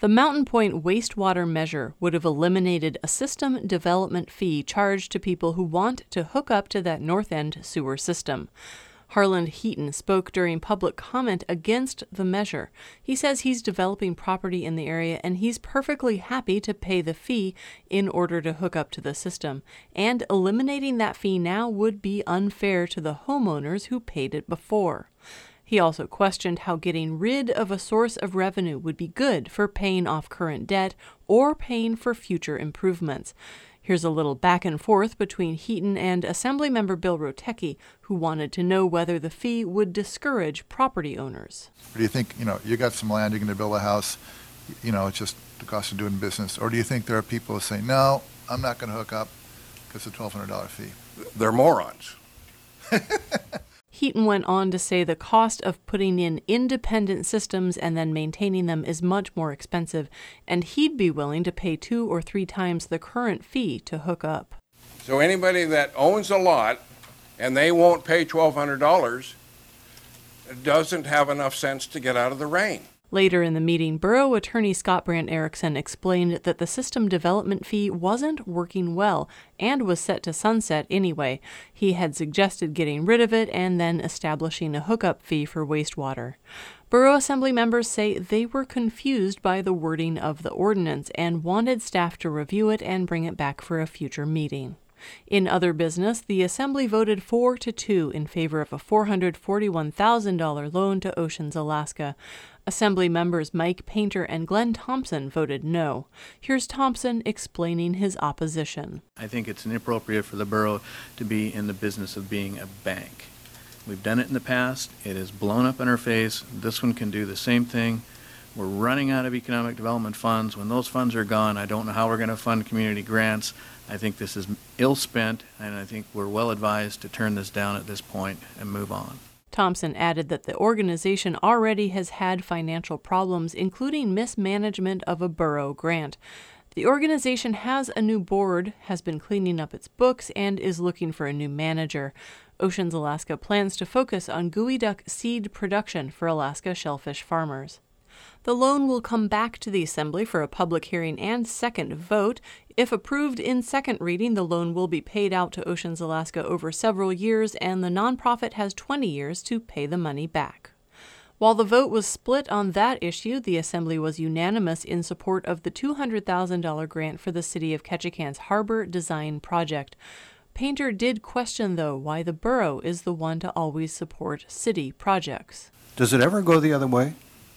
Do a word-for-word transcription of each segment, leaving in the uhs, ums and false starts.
The Mountain Point wastewater measure would have eliminated a system development fee charged to people who want to hook up to that North End sewer system. Harland Heaton spoke during public comment against the measure. He says he's developing property in the area and he's perfectly happy to pay the fee in order to hook up to the system. And eliminating that fee now would be unfair to the homeowners who paid it before. He also questioned how getting rid of a source of revenue would be good for paying off current debt or paying for future improvements. Here's a little back and forth between Heaton and Assemblymember Bill Rotecki, who wanted to know whether the fee would discourage property owners. Or do you think, you know, you got some land, you're going to build a house, you know, it's just the cost of doing business? Or do you think there are people who say, no, I'm not going to hook up because of a twelve hundred dollars fee? They're morons. Heaton went on to say the cost of putting in independent systems and then maintaining them is much more expensive, and he'd be willing to pay two or three times the current fee to hook up. So anybody that owns a lot and they won't pay twelve hundred dollars doesn't have enough sense to get out of the rain. Later in the meeting, Borough Attorney Scott Brandt Erickson explained that the system development fee wasn't working well and was set to sunset anyway. He had suggested getting rid of it and then establishing a hookup fee for wastewater. Borough Assembly members say they were confused by the wording of the ordinance and wanted staff to review it and bring it back for a future meeting. In other business, the Assembly voted four to two in favor of a four hundred forty-one thousand dollars loan to Oceans Alaska. Assembly members Mike Painter and Glenn Thompson voted no. Here's Thompson explaining his opposition. I think it's inappropriate for the borough to be in the business of being a bank. We've done it in the past. It has blown up in our face. This one can do the same thing. We're running out of economic development funds. When those funds are gone, I don't know how we're going to fund community grants. I think this is ill spent, and I think we're well advised to turn this down at this point and move on. Thompson added that the organization already has had financial problems, including mismanagement of a borough grant. The organization has a new board, has been cleaning up its books, and is looking for a new manager. Oceans Alaska plans to focus on geoduck seed production for Alaska shellfish farmers. The loan will come back to the Assembly for a public hearing and second vote. If approved in second reading, the loan will be paid out to Oceans Alaska over several years, and the nonprofit has twenty years to pay the money back. While the vote was split on that issue, the Assembly was unanimous in support of the two hundred thousand dollars grant for the City of Ketchikan's harbor design project. Painter did question, though, why the borough is the one to always support city projects. Does it ever go the other way?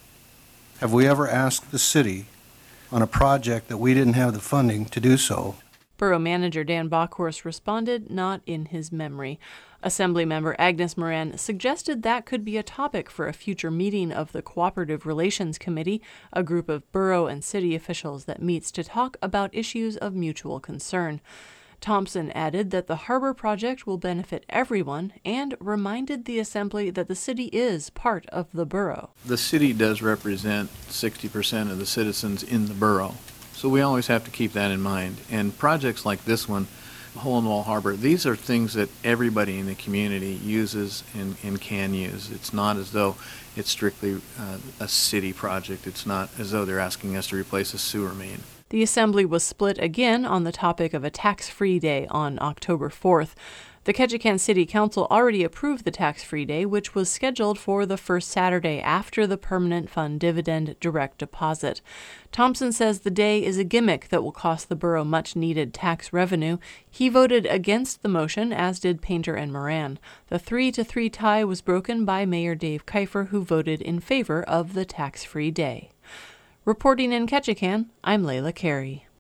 Have we ever asked the city on a project that we didn't have the funding to do so? Borough Manager Dan Bockhorst responded, not in his memory. Assemblymember Agnes Moran suggested that could be a topic for a future meeting of the Cooperative Relations Committee, a group of borough and city officials that meets to talk about issues of mutual concern. Thompson added that the harbor project will benefit everyone and reminded the Assembly that the city is part of the borough. The city does represent sixty percent of the citizens in the borough, so we always have to keep that in mind. And projects like this one, Hole in the Wall Harbor, these are things that everybody in the community uses and, and can use. It's not as though it's strictly uh, a city project. It's not as though they're asking us to replace a sewer main. The Assembly was split again on the topic of a tax-free day on October fourth. The Ketchikan City Council already approved the tax-free day, which was scheduled for the first Saturday after the permanent fund dividend direct deposit. Thompson says the day is a gimmick that will cost the borough much-needed tax revenue. He voted against the motion, as did Painter and Moran. The three to three tie was broken by Mayor Dave Kiefer, who voted in favor of the tax-free day. Reporting in Ketchikan, I'm Layla Carey.